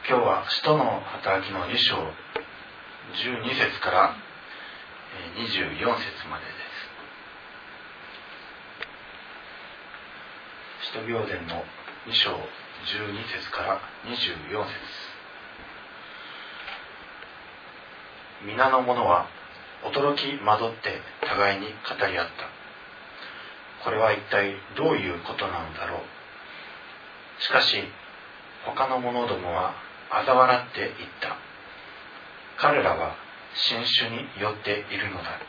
今日は使徒の働きの2章12節から24節までです。使徒行伝の2章12節から24節。皆の者は驚き惑って互いに語り合った。これは一体どういうことなのだろう。しかし他の者どもは嘲笑って言った。彼らは新種によっているのだ。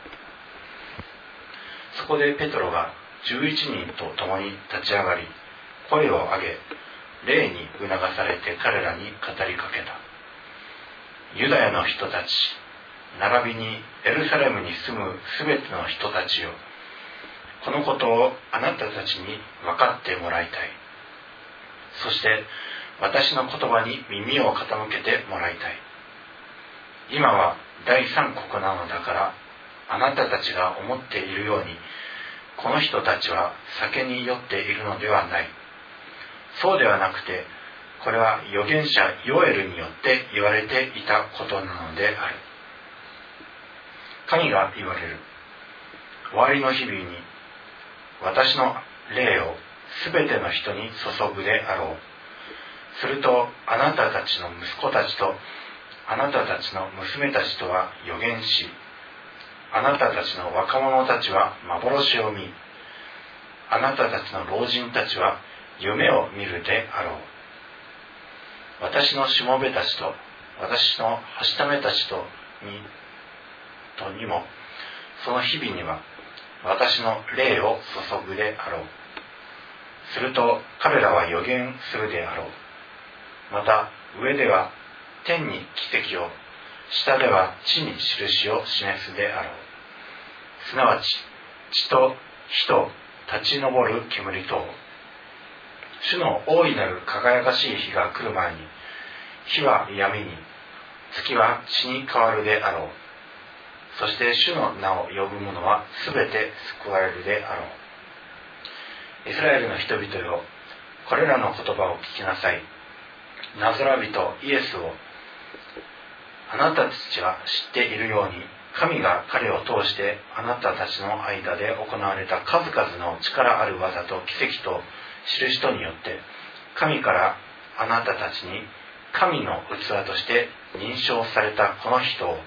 そこでペトロが11人と共に立ち上がり、声を上げ、霊に促されて彼らに語りかけた。ユダヤの人たち、並びにエルサレムに住むすべての人たちよ、このことをあなたたちに分かってもらいたい。そして私の言葉に耳を傾けてもらいたい。今は第三国なのだから、あなたたちが思っているように、この人たちは酒に酔っているのではない。そうではなくて、これは預言者ヨエルによって言われていたことなのである。神が言われる。終わりの日々に、私の霊をすべての人に注ぐであろう。するとあなたたちの息子たちとあなたたちの娘たちとは預言し、あなたたちの若者たちは幻を見、あなたたちの老人たちは夢を見るであろう。私のしもべたちと私のはしためたちとにも、その日々には私の霊を注ぐであろう。すると彼らは預言するであろう。また上では天に奇跡を、下では地に印を示すであろう。すなわち地と火と立ち上る煙と、主の大いなる輝かしい日が来る前に、火は闇に、月は血に変わるであろう。そして主の名を呼ぶ者はすべて救われるであろう。イスラエルの人々よ、これらの言葉を聞きなさい。ナザラ人イエスをあなたたちは知っているように、神が彼を通してあなたたちの間で行われた数々の力ある技と奇跡と印とによって、神からあなたたちに神の器として認証されたこの人を、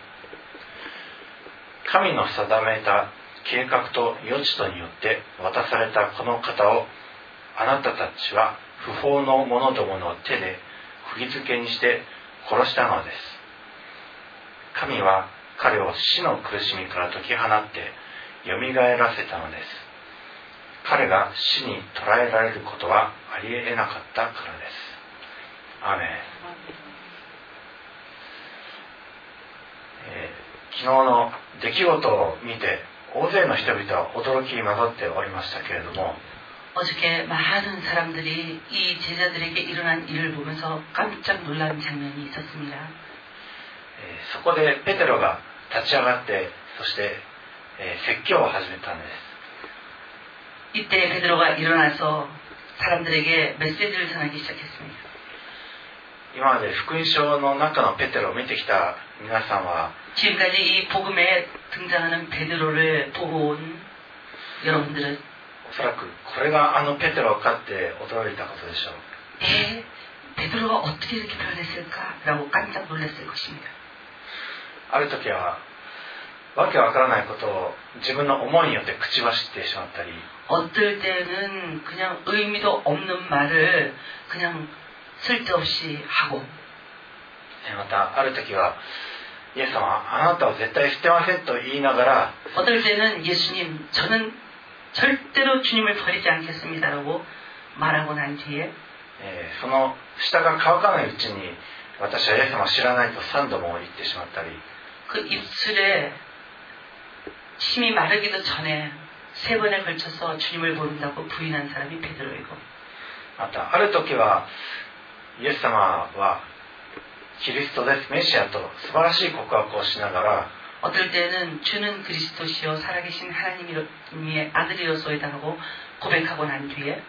神の定めた計画と予知とによって渡されたこの方を、あなたたちは不法の者どもの手で釘付けにして殺したのです。神は彼を死の苦しみから解き放ってよみがえらせたのです。彼が死に捕らえられることはありえなかったからです。アーメン。昨日の出来事を見て大勢の人々は驚き惑っておりましたけれども、 어저께 많은 사람들이 이 제자들에게 일어난 일을 보면서 깜짝 놀란 장면이 있었습니다. そこでペテロが立ち上がって、そして説教を始めたんです。 이때 베드로가 일어나서 사람들에게 메시지를 전하기 시작했습니다. 今まで福音書の中のペテロを見てきた皆さんは、 지금까지 이 복음에 등장하는 베드로를 보고 온 여러분들은 おそらくこれがあのペテロかって驚いたことでしょう。 베드로가 어떻게 이렇게 변했을까라고 깜짝 놀랐을 것입니다. ある時はわけわからないことを自分の思いによって口走ってしまったり、 어떨 때는 그냥 의미도 없는 말을 그냥 쓸데없이 하고, またある時はイエス様はあなたを絶対捨てませんと言いながら、 어떨 때는 예수님 저는 절대로 주님을 버리지 않겠습니다라고 말하고 난 뒤에, その舌が乾かないうちに私はイエス様を知らないと3度も言ってしまったり、 그 입술에 침이 마르기도 전에 3번에 걸쳐서 주님을 모른다고 부인한 사람이 베드로이고, またある時はイエス様はキリストです、メシアと素晴らしい告白をしながら、 어떨 때는 주는 그리스도시요 살아계신 하나님의 아들이로소이다 하고 고백하고 난 뒤에,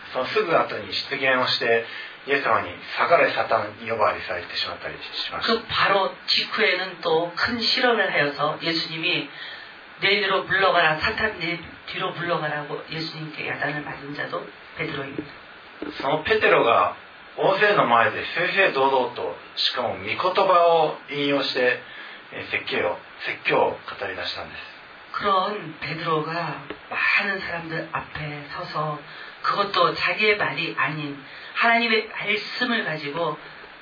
そのすぐ後に失言をしてイエス様に下がれサタン呼ばわりされてしまったりしました。 그 바로 직후에는 또 큰 실언을 하여서 예수님이 내 뒤로 물러가라, 사탄 내 뒤로 물러가라고 예수님께 야단을 맞은 자도 베드로입니다. そのペテロが大勢の前で正々堂々と、しかも御言葉を引用して説教を語り出したんです。 그런 베드로가 많은 사람들 앞에 서서 그것도 자기의 말이 아닌 하나님의 말씀을 가지고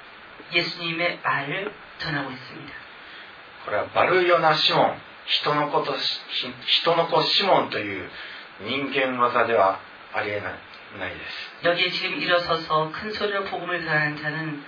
예수님의 말을 전하고 있습니다. これはバルヨナシモン、人の子シモンという人間技ではありえないです。 여기에 지금 일어서서 큰 소리로 복음을 전하는 자는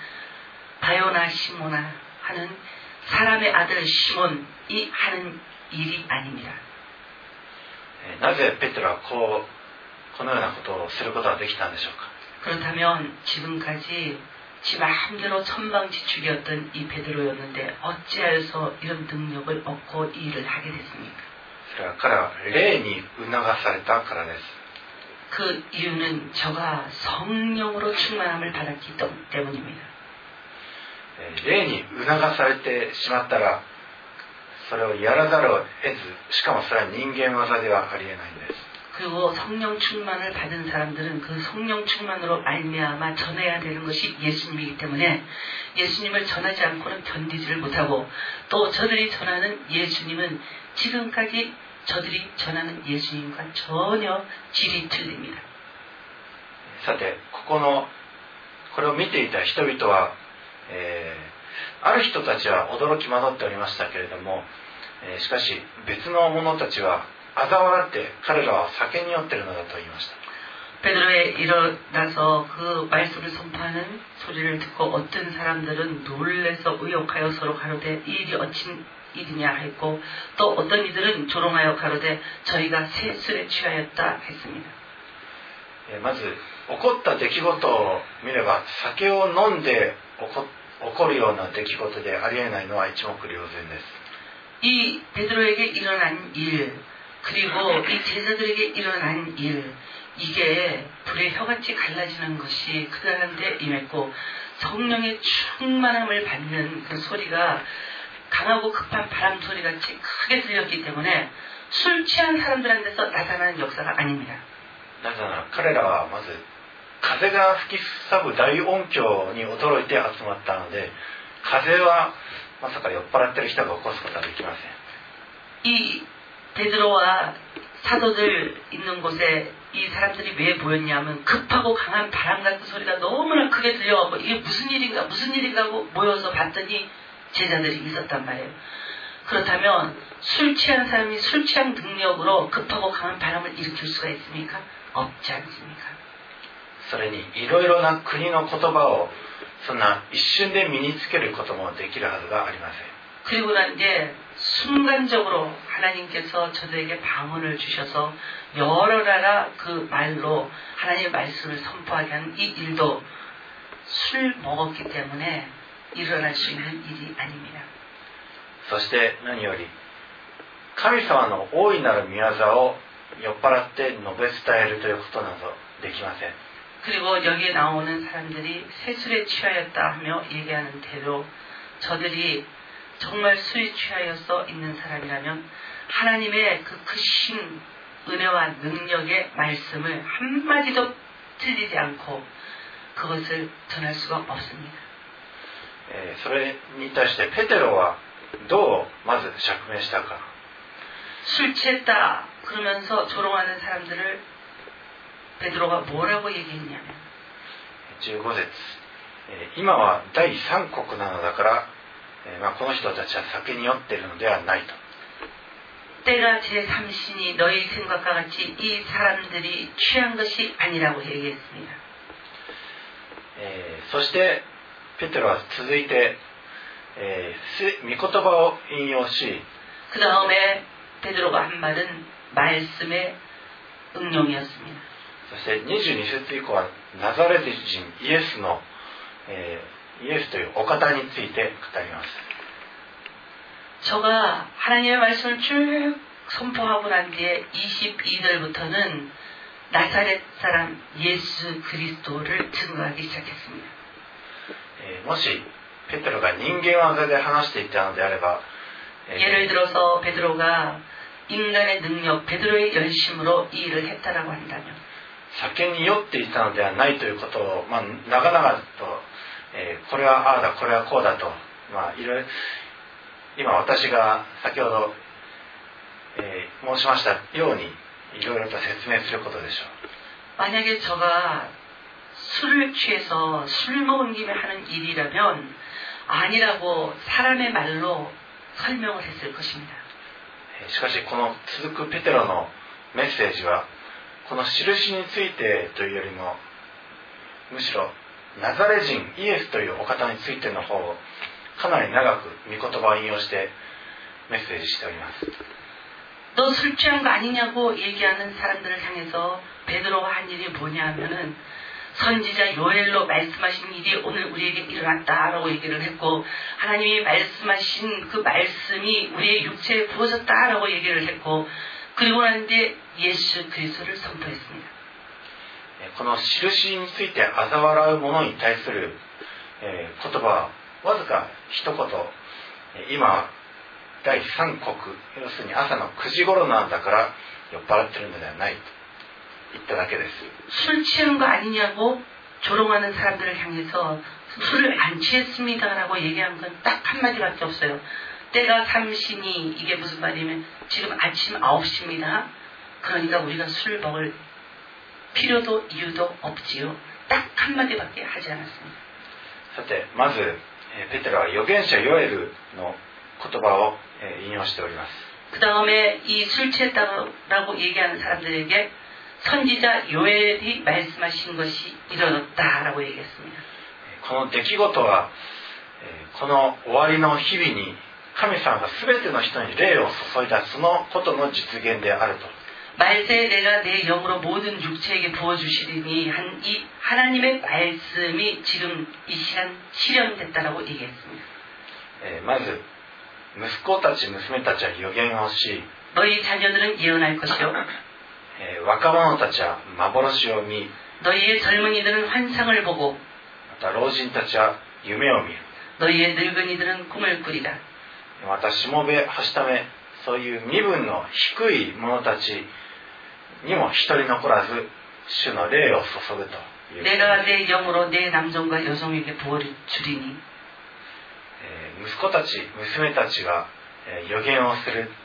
바요나 시모나 하는 사람의 아들 시몬이 하는 일이 아닙니다. なぜペテロはこのようなことをすることができたんでしょうか。 그렇다면 지금까지 지 마음대로 천방지축이었던 이 베드로였는데 어찌하여서 이런 능력을 얻고 이 일을 하게 됐습니까? それは彼は霊に促されたからです。 그 이유는 저가 성령으로 충만함을 받았기 때문입니다. 霊に促されてしまったらそれをやらざるを得ず、しかもそれは人間技ではありえないんです。 그리고 성령 충만을 받은 사람들은 그 성령 충만으로 말미암아 전해야 되는 것이 예수님이기 때문에 예수님을 전하지 않고는 견디지를 못하고 또 저들이 전하는 예수님은 지금까지 저들이 전하는 예수님과 전혀 질이 틀립니다. さて、これを見ていた人々は、ある人たちは驚き惑っておりましたけれども、しかし別の者たちは嘲笑って彼らは酒に酔っているのだと言いました。 베드로에 일어나서 그 말씀을 선포하는 소리를 듣고 어떤 사람들은 놀래서 의혹하여 서로 가로되 이 일이 어찌 일이냐 했고 또 어떤 이들은 조롱하여 가로되 저희가 새 술에 취하였다 했습니다. まず起こった出来事を見れば酒を飲んで起こるような出来事でありえないのは一目瞭然です。 이 베드로에게 일어난 일 그리고 이 제자들에게 일어난 일 이게 불의 혀같이 갈라지는 것이 그들한테 임했고 성령의 충만함을 받는 그 소리가 강하고 급한 바람 소리같이 크게 들렸기 때문에 술 취한 사람들한테서 나타나는 역사가 아닙니다. なぜなら彼らはまず風が吹きすさぶ大音響に驚いて集まったので、風はまさか酔っ払ってる人が起こすことはできません。 이 베드로와 사도들 있는 곳에 이 사람들이 왜 모였냐면 급하고 강한 바람 같은 소리가 너무나 크게 들려가고 이게 무슨 일인가 하고 모여서 봤더니 제자들이 있었단 말이에요. 그렇다면 술 취한 사람이 술 취한 능력으로 급하고 강한 바람을 일으킬 수가 있습니까? 없지 않습니까? それにいろいろな国の言葉をそんな一瞬で身につけることもできるはずがありません。 그리고 난 뒤에 순간적으로 하나님께서 저들에게 방언을 주셔서 여러 나라 그 말로 하나님의 말씀을 선포하게 하는 이 일도 술 먹었기 때문에 일어날 수 있는 일이 아닙니다. そして何より神様の大いなる御業を酔っ払って述べ伝えるということなどできません。 그리고 여기에 나오는 사람들이 새술에 취하였다 하며 얘기하는 대로 저들이 정말 술에 취하여서 있는 사람이라면 하나님의 그 크신 은혜와 능력의 말씀을 한마디도 틀리지 않고 그것을 전할 수가 없습니다. それに対してペテロはどうまず釈明したか。 술 취했다 그러면서 조롱하는 사람들을 베드로가 뭐라고 얘기했냐면 15節、今は第三国なのだから、この人たちは酒に酔っているのではないと。 때가 제3신이 너희 생각과 같이 이 사람들이 취한 것이 아니라고 얘기했습니다. そしてペテロは続いて、御言葉を引用し 그 다음에 베드로가 한 말은 말씀의 응용이었습니다. そして22節以降はナザレ人イエスというお方について語ります。 저가 하나님의 말씀을 쭉 선포하고 난 뒤에 22절부터는 나사렛 사람 예수 그리스도를 증거하기 시작했습니다. もしペテロが人間技で話していたのであれば、 예를 들어서 베드로가 인간의 능력, 베드로의 열심으로 이 일을 했다라고 한다면 酒に酔っていたのではないということを、長々と、これはああだこれはこうだと、いろいろ今私が先ほど、申しましたようにいろいろと説明することでしょう。 만약에 저가 술을 취해서 술 먹은 김에 하는 일이라면 아니라고 사람의 말로 설명을 했을 것입니다. しかしこの続くペテロのメッセージはこの印についてというよりもむしろナザレ人イエスというお方についての方をかなり長く御言葉を引用してメッセージしております。 너 술 취한 거 아니냐고 얘기하는 사람들을 향해서 베드로가 한 일이 뭐냐 하면은 선지자 요엘로 말씀하신 일이 오늘 우리에게 일어났다라고 얘기를 했고 하나님이 말씀하신 그 말씀이 우리의 육체에 부어졌다라고 얘기를 했고 그리고 나는데 예수 그리스도를 선포했습니다. この印について嘲笑う者に対する言葉はわずか一言、今第三国、要するに朝の9時頃なんだから酔っ払ってるのではないと言っただけです。 술 취한 거 아니냐고 조롱하는 사람들을 향해서 술을 안 취했습니다라고 얘기한 건 딱 한마디밖에 없어요. 때가 삼신이 이게 무슨 말이면 지금 아침 9시입니다. 그러니까 우리가 술 먹을 필요도 이유도 없지요. 딱 한마디밖에 하지 않았습니다. さてまずペテロは預言者ヨエルの言葉を引用しております。 그 다음에 이 술 취했다라고 얘기하는 사람들에게 선지자 요엘이 말씀하신 것이 이뤄졌다라고 얘기했습니다. この出来事はこの終わりの日々に神様が全ての人に霊を注いだそのことの実現であると。 말세에 내가 내 영으로 모든 육체에게 부어주시리니 한 이 하나님의 말씀이 지금 이 시간 실현됐다라고 얘기했습니다. まず息子たち娘たちは預言をし 너희 자녀들은 예언할 것이요 若者たちは幻を見 너희의 젊은이들은 환상을 보고 また老人たちは夢を見る 너희의 늙은이들은 꿈을 꾸리라. またしもべはしためそういう身分の低い者たちにも一人残らず主の霊を注ぐという。 내가 내 영으로 내 남종과 여종에게 부어주리니 息子たち娘たちが預言をする。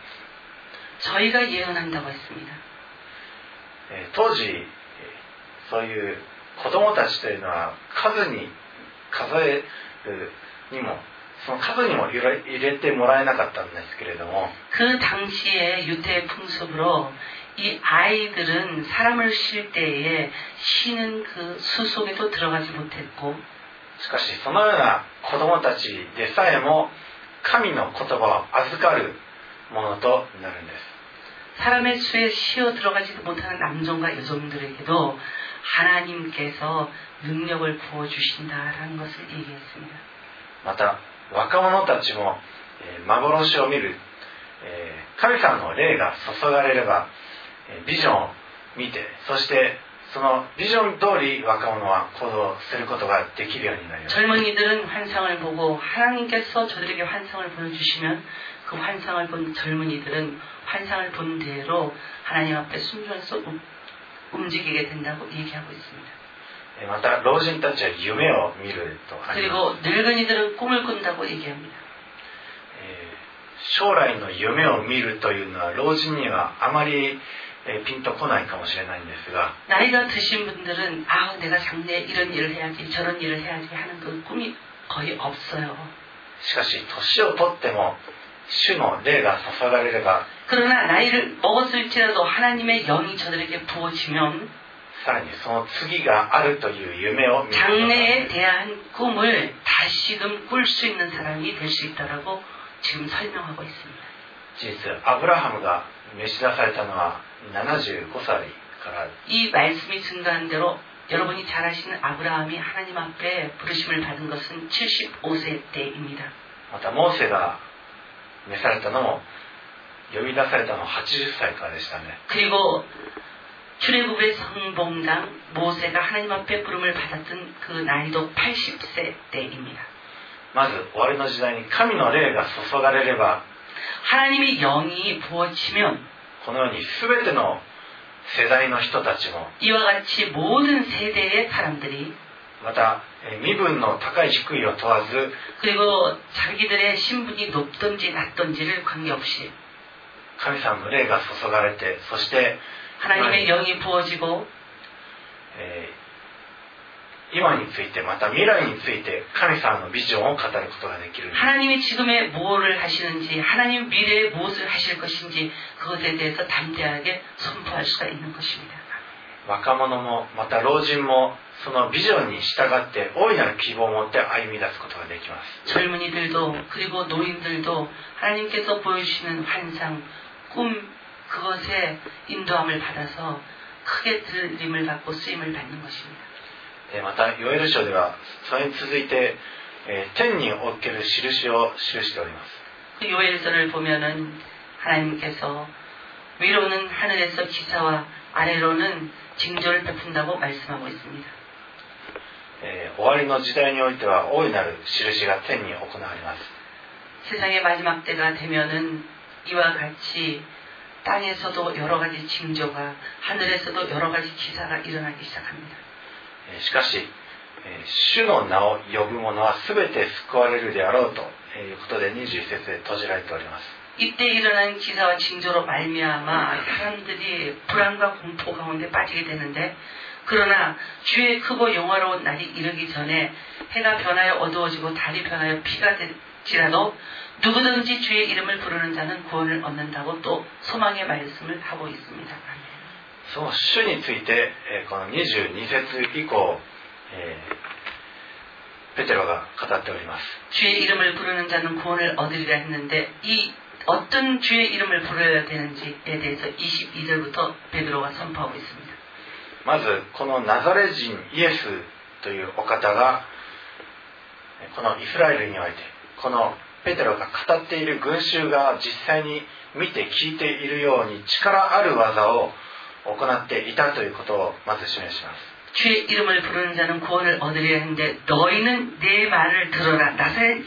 저희가 예언한다고 했습니다. 当時そういう子供たちというのは数に数えるにもその数にも入れてもらえなかったんですけれども 그 당시의 유대 풍습으로 이 아이들은 사람을 쉴 때에 쉬는 그 수 속에도 들어가지 못했고 しかしそのような子供たちでさえも神の言葉を預かるものとなるんです。 사람의 수에 쉬어 들어가지도 못하는 남종과 여종들에게도 하나님께서 능력을 부어주신다라는 것을 얘기했습니다. また若者たちも幻を見る神様の霊が注がれればビジョンを見てそしてそのビジョン通り若者は行動することができるようになります。 젊은이들은 환상을 보고 하나님께서 저들에게 환상을 보여주시면 그 환상을 본 젊은이들은 환상을 본 대로 하나님 앞에 순종해서 움직이게 된다고 얘기하고 있습니다. また老人たちは夢を見るとあります。 그리고 늙은이들은 꿈을 꾼다고 얘기합니다. 将来の夢を見るというのは老人にはあまりピンとこないかもしれないんですが 나이가 드신 분들은 아 내가 장래에 이런 일을 해야지 저런 일을 해야지 하는 그 꿈이 거의 없어요. しかし年をとっても主の霊が注がれれば 그러나 나이를 먹었을지라도 하나님의 영이 저들에게 부어지면 さらにその次があるという夢を見る 장래에 대한 꿈을 다시금 꿀 수 있는 사람이 될 수 있다라고 지금 설명하고 있습니다. 事実アブラハムが召し出されたのは75歳から 이 말씀이 증가한 대로 여러분이 잘 아시는 아브라함이 하나님 앞에 부르심을 받은 것은 75세 때입니다. またモーセが召されたのも呼び出されたのは80歳からでしたね。 그리고 출애굽의 성봉당 모세가 하나님 앞에 부름을 받았던 그 나이도 80세 때입니다. まず終わりの時代に神の霊が注がれれば 하나님의 영이 부어지면 このように全ての世代の人たちも 이와 같이 모든 세대의 사람들이 また身分の高い低いを問わず 그리고 자기들의 신분이 높든지 낮든지를 관계없이 神様の霊が注がれてそして 하나님의 영이 부어지고 今についてまた未来について神様のビジョンを語ることができる 하나님이 지금에 무엇을 하시는지 하나님 미래에 무엇을 하실 것인지 그것에 대해서 담대하게 선포할 수가 있는 것입니다. 若者もまた老人もそのビジョンに従って大いなる希望を持って歩み出すことができます 젊은이들도 그리고 노인들도 하나님께서 보여주시는 환상, 꿈 그것에 인도함을 받아서 크게 들림을 받고 쓰임을 받는 것입니다. またヨエル書ではそれに続いて天における印を記しております 그 요엘서를 보면은 하나님께서 위로는 하늘에서 기사와 아래로는 징조를 베푼다고 말씀하고 있습니다. 終わりの時代においては大いなる印が天に行われます 세상의 마지막 때가 되면은 이와 같이 땅에서도 여러 가지 징조가 하늘에서도 여러 가지 기사가 일어나기 시작합니다. しかし主の名を呼ぶ者は全て救われるであろうということで21節で閉じられております 이때 일어난 기사와 징조로 말미암아 사람들이 불안과 공포 가운데 빠지게 되는데 그러나 주의 크고 영화로운 날이 이르기 전에 해가 변하여 어두워지고 달이 변하여 피가 될지라도 누구든지 주의 이름을 부르는 자는 구원을 얻는다고 또 소망의 말씀을 하고 있습니다. その主についてこの22節以降ペテロが語っております 주의 이름을 부르는 자는 구원을 얻으리라 했는데 이 어떤 주의 이름을 부르어야 되는지에 대해서 22절부터 베드로가 선포하고 있습니다. まずこのナザレ人イエスというお方がこのイスラエルにおいてこのペテロが語っている群衆が実際に見て聞いているように力ある技を行っていたということをまず示します 주의 이름을 부르는 자는 구원을 얻으리라 했는데 너희는 내 말을 들어라 나사렛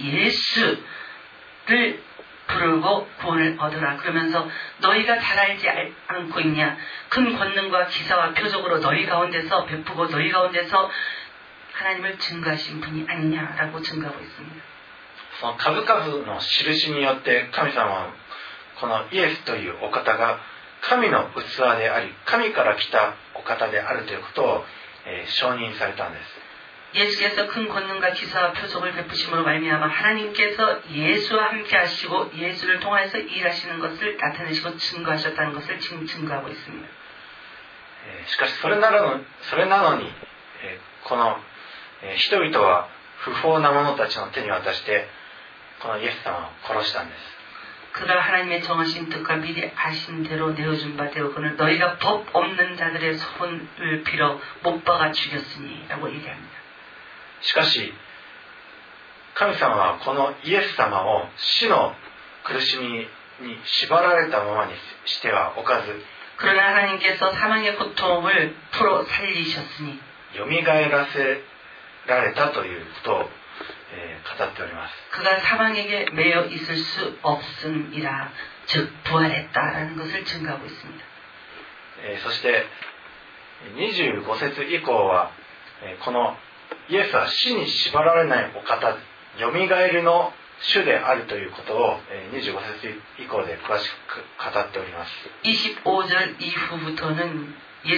예수를 부르고 구원을 얻으라 그러면서 너희가 잘 알지 않고 있냐 큰 권능과 기사와 표적으로 너희 가운데서 베푸고 너희 가운데서 하나님을 증거하신 분이 아니냐라고 증거하고 있습니다. その数々の印によって神様はこのイエスというお方が神の器であり神から来たお方であるということを承認されたんです 예수께서 큰 권능과 기사와 표적을 베푸심으로 말미암아 하나님께서 예수와 함께 하시고 예수를 통해서 일하시는 것을 나타내시고 증거하셨다는 것을 지금 증거하고 있습니다. しかしそれなのにこの人々は不法な者たちの手に渡してこのイエス様を殺したんです 그가 하나님의 정하신 뜻과 미리 아신 대로 내어준 바 되었거늘 너희가 법 없는 자들의 손을 빌어 못 박아 죽였으니 라고 얘기합니다. しかし神様はこのイエス様を死の苦しみに縛られたままにしてはおかず 그러나 하나님께서 사망의 고통을 풀어 살리셨으니 よみがえらせられたということを語っております 그가 사망에게 매여 있을 수 없음이라 즉 부활했다라는 것을 증거하고 있습니다. そして25節以降はこのイエスは死に縛られないお方よみがえりの主であるということを25節以降で詳しく語っております 25절 이후부터는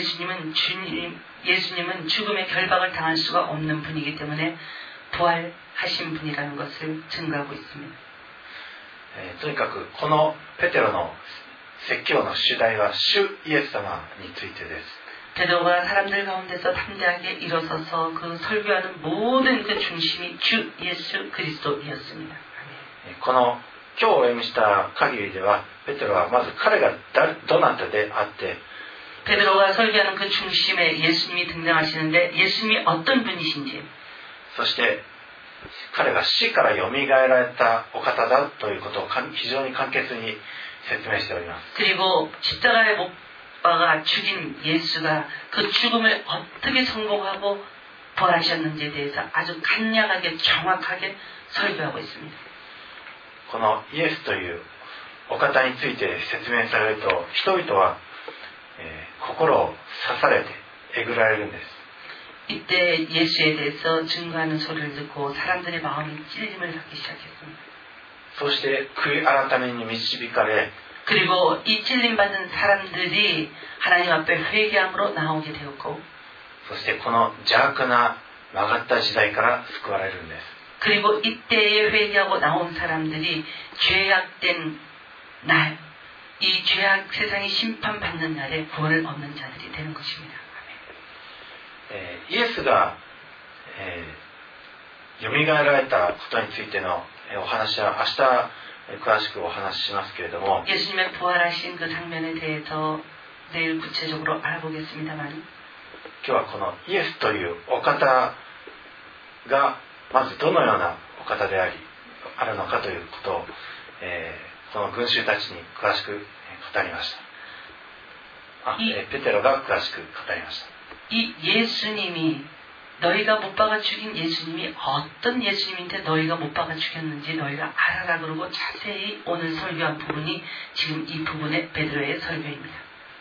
예수님은 죽음의 결박을 당할 수가 없는 분이기 때문에 부활하신 분이라는 것을 증거하고 있습니다. とにかくこのペテロの説教の主題は主イエス様についてです 베드로가 사람들 가운데서 담대하게 일어서서 그 설교하는 모든 그 중심이 주 예수 그리스도이었습니다. この今日お読みした限りではペテロはまず彼がどなたであって 베드로가 설교하는 그 중심에 예수님이 등장하시는데 예수님이 어떤 분이신지 そして彼が死からよみがえられたお方だということを非常に簡潔に説明しております。 그리고 십자가에 못 아빠가 죽인 예수가 그 죽음을 어떻게 성공하고 부활하셨는지에 대해서 아주 간략하게 정확하게 설교하고 있습니다. このイエスというお方について説明されると、人々は、心を刺されてえぐられるんです。 이때 예수에 대해서 증거하는 소리를 듣고 사람들의 마음이 찔림을 받기 시작했습니다. そして悔い改めに導かれ、 그리고 이 찔림받은 사람들이 하나님 앞에 회개함으로 나오게 되었고, そしてこの邪悪な曲がった時代から救われるんです。 그리고 이때에 회개하고 나온 사람들이 죄악된 날, 이 죄악 세상이 심판받는 날에 구원을 얻는 자들이 되는 것입니다. イエスが、よみがえられたことについてのお話は明日詳しくお話ししますけれども、 예수님의 부활하신 그 장면에 대해서 내일 구체적으로 알아보겠습니다만, 今日はこのイエスというお方がまずどのようなお方であるのかということを、この群衆たちに詳しく語りました。ペテロが詳しく語りました。 이 예수님이 너희가 못 박아 죽인 예수님이 어떤 예수님인데 너희가 못 박아 죽였는지 너희가 알아라 그러고 자세히 오늘 설교한 부분이 지금 이 부분의 베드로의 설교입니다.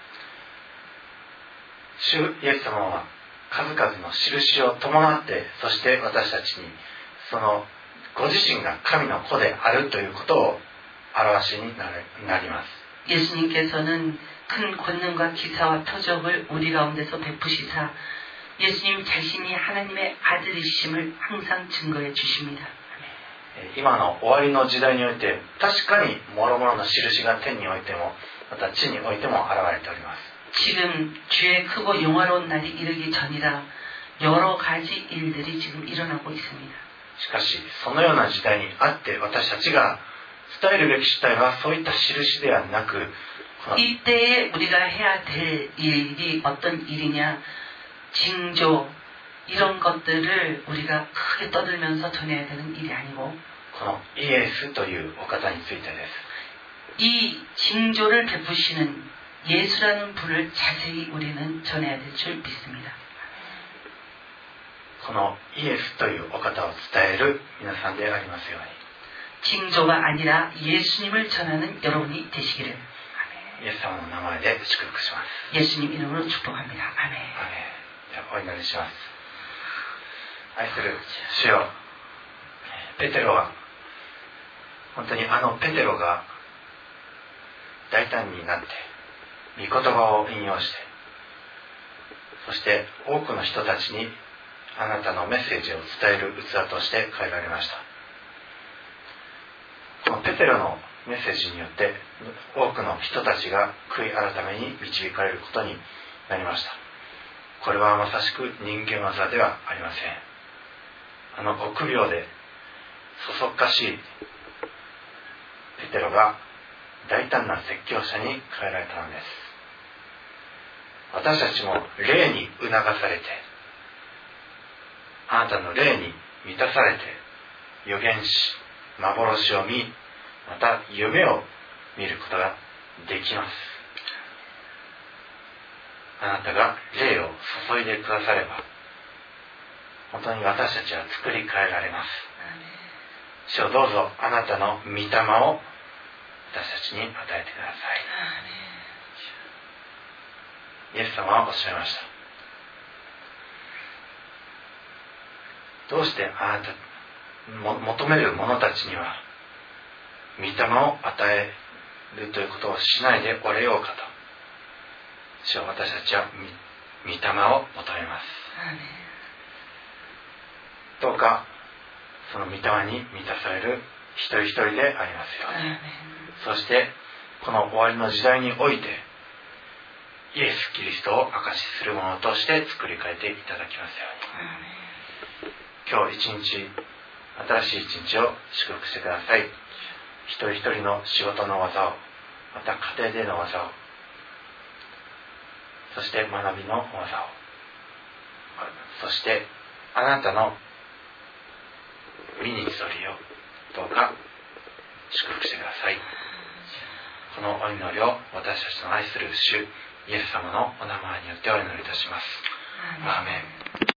主イエス様は数々の印を伴って、そして私たちにそのご自身が神の子であるということを表しになります。 예수님께서는 큰 권능과 기사와 표적을 우리 가운데서 베푸시사 예수님 자신이 하나님의 아들이심을 항상 증거해 주십니다. 今の終わりの時代において確かに諸々の印が天においてもまた地においても現れております。 지금 주의 크고 영화로운 날이 이르기 전이라 여러 가지 일들이 지금 일어나고 있습니다. しかしそのような時代にあって私たちが伝えるべき主体はそういった印ではなく、 이때에 우리가 해야 될 일이 어떤 일이냐, 징조 이런 것들을 우리가 크게 떠들면서 전해야 되는 일이 아니고, このイエスというお方についてです。 이 징조를 베푸시는 예수라는 분을 자세히 우리는 전해야 될 줄 믿습니다. このイエスというお方を伝える皆さんでありますように。 징조가 아니라 예수님을 전하는 여러분이 되시기를. イエス様の名前で祝福します。 예수님 이름으로 축복합니다. 아멘. アメン。じゃあお祈りします。愛する主よ、ペテロは本当にペテロが大胆になって御言葉を引用して、そして多くの人たちにあなたのメッセージを伝える器として変えられました。このペテロのメッセージによって多くの人たちが悔い改めに導かれることになりました。これはまさしく人間技ではありません。臆病でそそっかしいペテロが大胆な説教者に変えられたのです。私たちも霊に促されて、あなたの霊に満たされて預言し幻を見、また夢を見ることができます。あなたが霊を注いでくだされば本当に私たちは作り変えられます。主よ、どうぞあなたの御霊を私たちに与えてください。イエス様はおっしゃいました。どうしてあなた求める者たちには御霊を与えるということをしないでおれようかと。主よ、私たちは御霊を求めます。どうかその御霊に満たされる一人一人でありますように。そしてこの終わりの時代においてイエス・キリストを証しするものとして作り変えていただきますように。今日一日、新しい一日を祝福してください。一人一人の仕事の技を、また家庭での技を、そして学びの技を、そしてあなたの身にそりをどうか祝福してください。このお祈りを私たちの愛する主イエス様のお名前によってお祈りいたします。アーメン。